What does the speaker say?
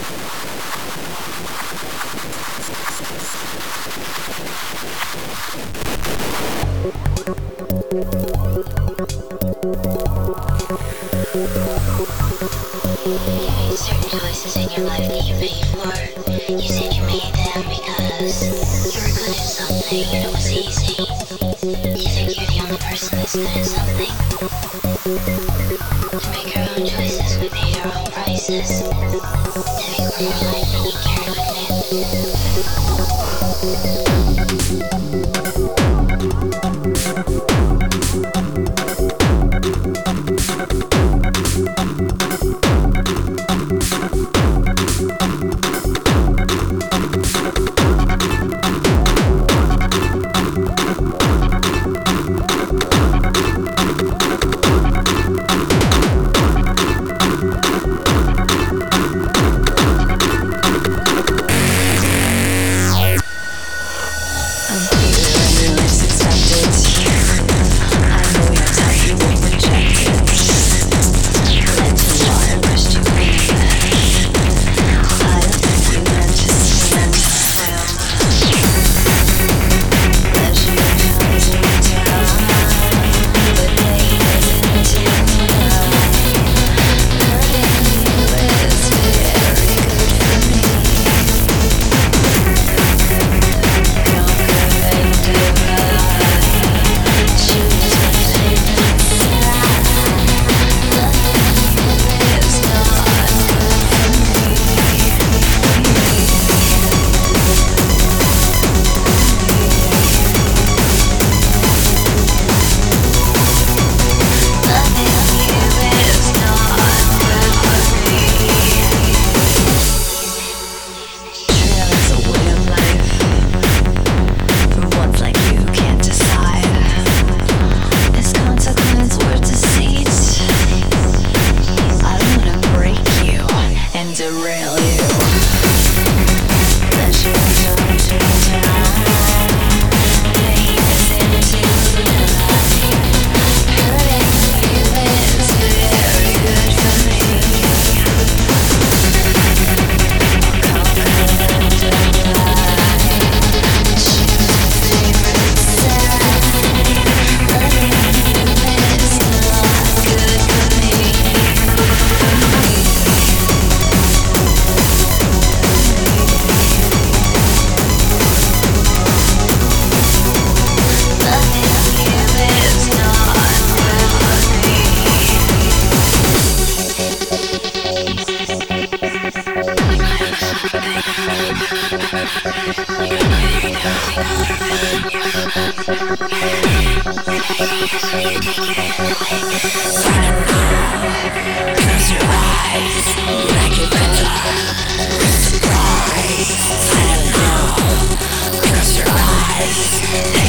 made certain choices in your life that you paid for. You said you made them because you were good at something and it was easy. You think you're the only person that's good at something. To make our own choices, we paid our own prices. To make more life than you care to close your eyes, like you better. Surprise, I don't know. Close your eyes.